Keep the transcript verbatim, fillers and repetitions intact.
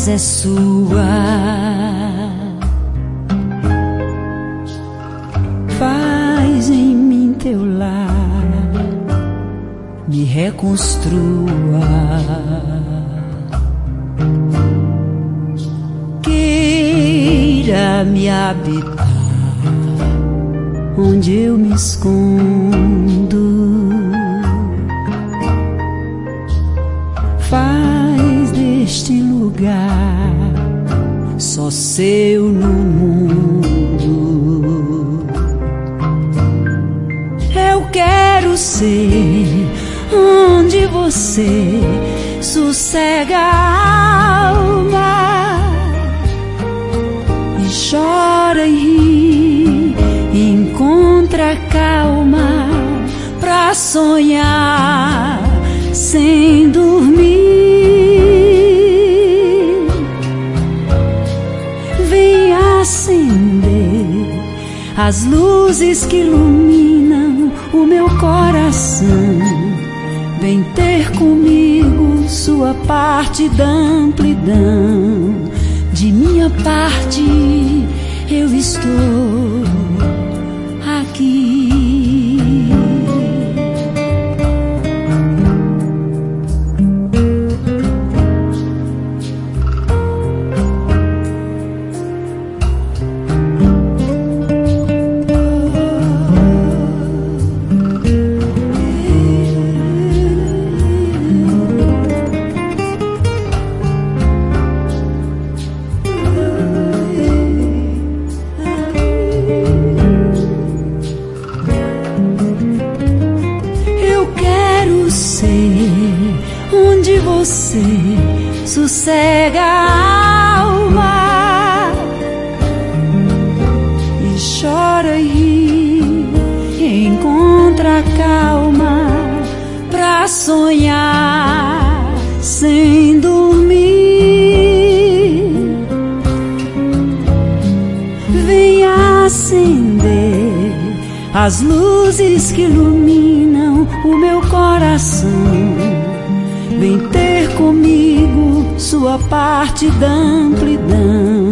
casa é sua. Faz em mim teu lar, me reconstrua. Queira me habitar onde eu me escondo. Faz deste lugar só seu no mundo. Eu quero ser onde você sossega a alma e chora e ri e encontra calma pra sonhar sem dormir. Vem acender as luzes que iluminam o meu coração. Vem ter comigo sua parte da amplidão. De minha parte eu estou aqui. Onde você sossega a alma e chora e ri e encontra calma pra sonhar sem dormir. Vem acender as luzes que iluminam o meu coração. Vem ter comigo sua parte da amplidão.